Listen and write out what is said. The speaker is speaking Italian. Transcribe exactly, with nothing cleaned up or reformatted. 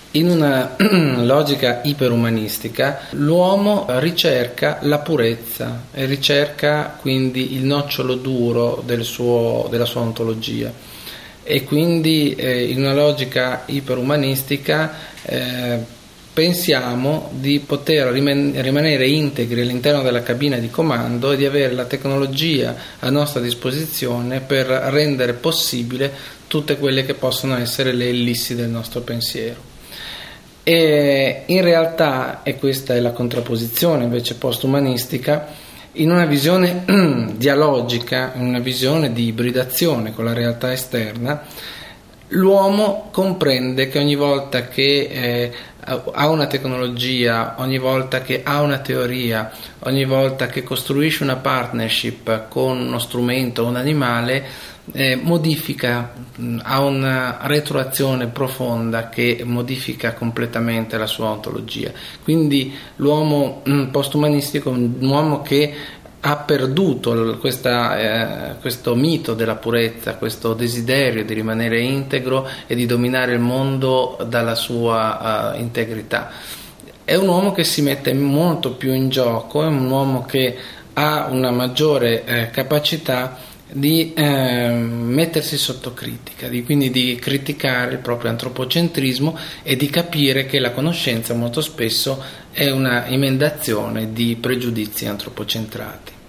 In una logica iperumanistica l'uomo ricerca la purezza e ricerca quindi il nocciolo duro del suo, della sua ontologia, e quindi eh, in una logica iperumanistica eh, pensiamo di poter riman- rimanere integri all'interno della cabina di comando e di avere la tecnologia a nostra disposizione per rendere possibile tutte quelle che possono essere le ellissi del nostro pensiero. E in realtà, e questa è la contrapposizione invece post-umanistica, in una visione dialogica, in una visione di ibridazione con la realtà esterna, l'uomo comprende che ogni volta che eh, ha una tecnologia, ogni volta che ha una teoria, ogni volta che costruisce una partnership con uno strumento o un animale, eh, modifica, ha una retroazione profonda che modifica completamente la sua ontologia. Quindi l'uomo postumanistico è un uomo che ha perduto questa, eh, questo mito della purezza, questo desiderio di rimanere integro e di dominare il mondo dalla sua uh, integrità. È un uomo che si mette molto più in gioco, è un uomo che ha una maggiore eh, capacità di eh, mettersi sotto critica, di, quindi di criticare il proprio antropocentrismo e di capire che la conoscenza molto spesso è una emendazione di pregiudizi antropocentrati.